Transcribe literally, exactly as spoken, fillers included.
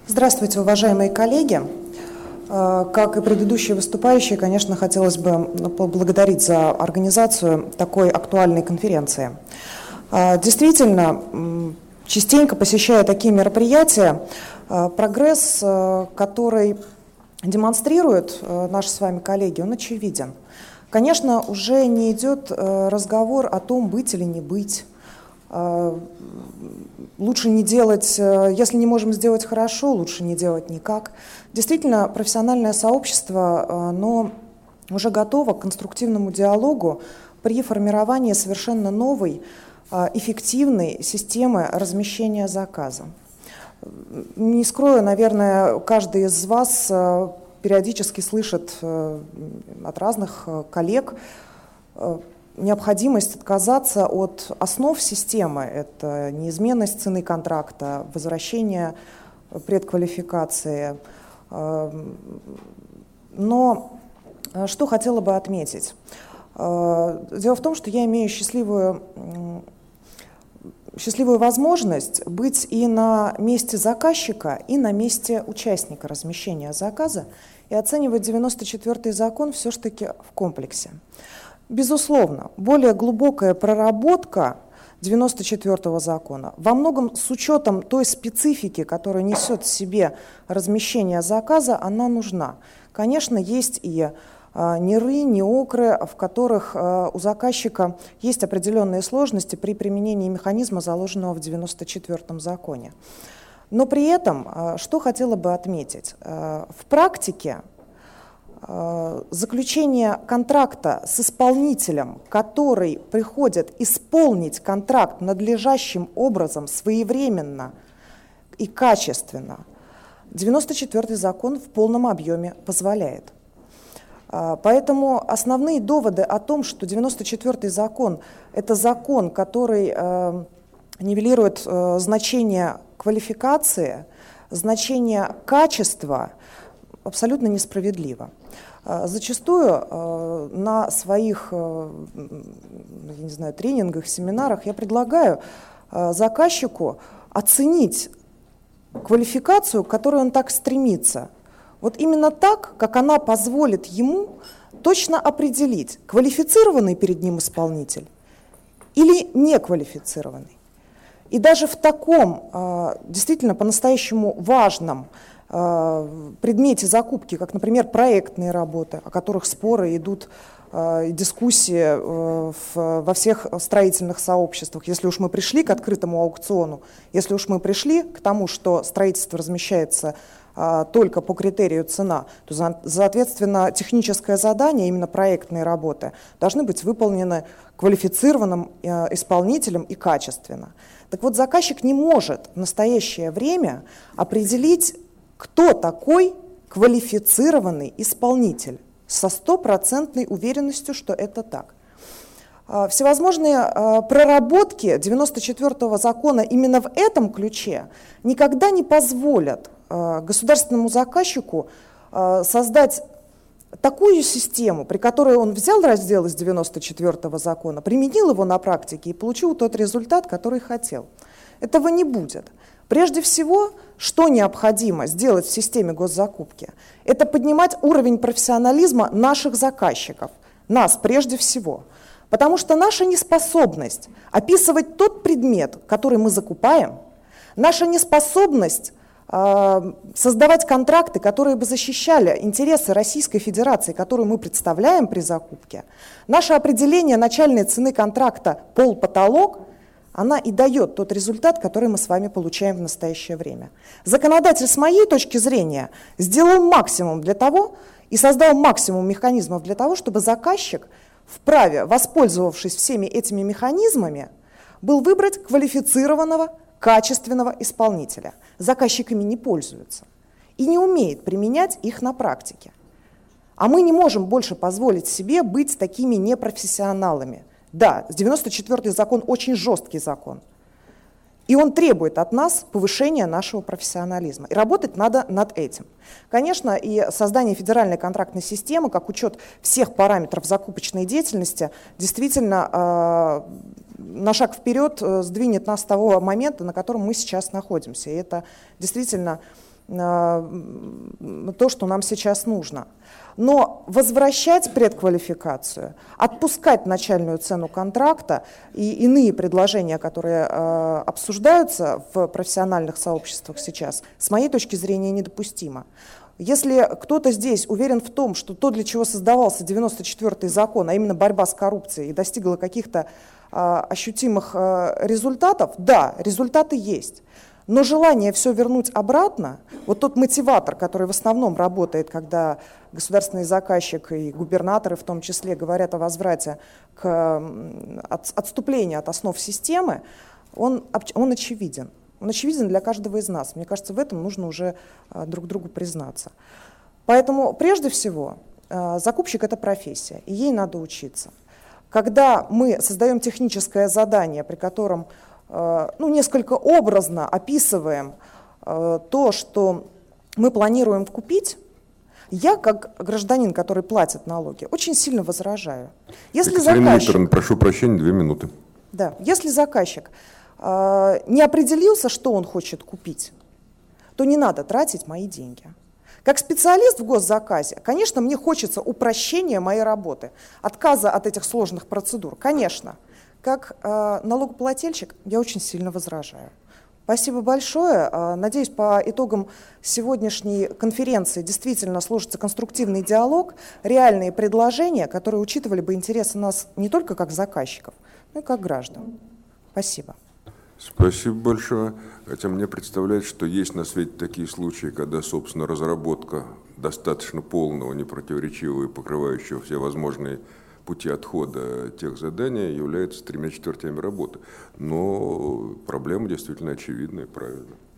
Здравствуйте, уважаемые коллеги. Как и предыдущие выступающие, конечно, хотелось бы поблагодарить за организацию такой актуальной конференции. Действительно, частенько посещая такие мероприятия, прогресс, который демонстрируют наши с вами коллеги, он очевиден. Конечно, уже не идет разговор о том, быть или не быть. Лучше не делать, если не можем сделать хорошо, лучше не делать никак. Действительно, профессиональное сообщество, оно уже готово к конструктивному диалогу при формировании совершенно новой, эффективной системы размещения заказа. Не скрою, наверное, каждый из вас периодически слышит от разных коллег необходимость отказаться от основ системы. Это неизменность цены контракта, возвращение предквалификации. Но что хотела бы отметить? Дело в том, что я имею счастливую, счастливую возможность быть и на месте заказчика, и на месте участника размещения заказа и оценивать девяносто четвёртый закон все-таки в комплексе. Безусловно, более глубокая проработка девяносто четвёртого закона, во многом с учетом той специфики, которую несет в себе размещение заказа, она нужна. Конечно, есть и а, ниры, неокры, в которых а, у заказчика есть определенные сложности при применении механизма, заложенного в девяносто четвёртом законе. Но при этом, а, что хотела бы отметить, а, в практике заключение контракта с исполнителем, который приходит исполнить контракт надлежащим образом, своевременно и качественно, девяносто четвёртый закон в полном объеме позволяет. Поэтому основные доводы о том, что девяносто четвёртый закон – это закон, который нивелирует значение квалификации, значение качества, абсолютно несправедливо. Зачастую на своих, я не знаю, тренингах, семинарах я предлагаю заказчику оценить квалификацию, к которой он так стремится. Вот именно так, как она позволит ему точно определить, квалифицированный перед ним исполнитель или неквалифицированный. И даже в таком действительно по-настоящему важном предмете закупки, как, например, проектные работы, о которых споры идут, дискуссии во всех строительных сообществах. Если уж мы пришли к открытому аукциону, если уж мы пришли к тому, что строительство размещается только по критерию цена, то, соответственно, техническое задание, именно проектные работы, должны быть выполнены квалифицированным исполнителем и качественно. Так вот, заказчик не может в настоящее время определить, кто такой квалифицированный исполнитель, со стопроцентной уверенностью, что это так. Всевозможные проработки девяносто четвёртого закона именно в этом ключе никогда не позволят государственному заказчику создать такую систему, при которой он взял раздел из девяносто четвёртого закона, применил его на практике и получил тот результат, который хотел. Этого не будет. Прежде всего, что необходимо сделать в системе госзакупки, это поднимать уровень профессионализма наших заказчиков, нас прежде всего. Потому что наша неспособность описывать тот предмет, который мы закупаем, наша неспособность э, создавать контракты, которые бы защищали интересы Российской Федерации, которую мы представляем при закупке, наше определение начальной цены контракта пол-потолок, она и дает тот результат, который мы с вами получаем в настоящее время. Законодатель, с моей точки зрения, сделал максимум для того и создал максимум механизмов для того, чтобы заказчик вправе, воспользовавшись всеми этими механизмами, был выбрать квалифицированного, качественного исполнителя. Заказчик ими не пользуется и не умеет применять их на практике. А мы не можем больше позволить себе быть такими непрофессионалами. Да, девяносто четвёртый закон очень жесткий закон, и он требует от нас повышения нашего профессионализма. И работать надо над этим. Конечно, и создание федеральной контрактной системы, как учет всех параметров закупочной деятельности, действительно э, на шаг вперед сдвинет нас с того момента, на котором мы сейчас находимся. И это действительно то, что нам сейчас нужно. Но возвращать предквалификацию, отпускать начальную цену контракта и иные предложения, которые э, обсуждаются в профессиональных сообществах сейчас, с моей точки зрения, недопустимо. Если кто-то здесь уверен в том, что то, для чего создавался девяносто четвёртый закон, а именно борьба с коррупцией, и достигла каких-то э, ощутимых э, результатов, да, результаты есть. Но желание все вернуть обратно, вот тот мотиватор, который в основном работает, когда государственный заказчик и губернаторы в том числе говорят о возврате к от, отступлению от основ системы, он, он очевиден. Он очевиден для каждого из нас. Мне кажется, в этом нужно уже а, друг другу признаться. Поэтому прежде всего а, закупщик – это профессия, и ей надо учиться. Когда мы создаем техническое задание, при котором ну, несколько образно описываем э, то, что мы планируем купить, я, как гражданин, который платит налоги, очень сильно возражаю. Если Екатерина заказчик, Викторовна, прошу прощения, две минуты. Да, если заказчик э, не определился, что он хочет купить, то не надо тратить мои деньги. Как специалист в госзаказе, конечно, мне хочется упрощения моей работы, отказа от этих сложных процедур, конечно. Как э, налогоплательщик я очень сильно возражаю. Спасибо большое. Э, надеюсь, по итогам сегодняшней конференции действительно сложится конструктивный диалог, реальные предложения, которые учитывали бы интересы нас не только как заказчиков, но и как граждан. Спасибо. Спасибо большое. Хотя мне представляется, что есть на свете такие случаи, когда, собственно, разработка достаточно полного, непротиворечивого и покрывающего все возможные пути отхода тех заданий является тремя четвертями работы. Но проблема действительно очевидна и правильна.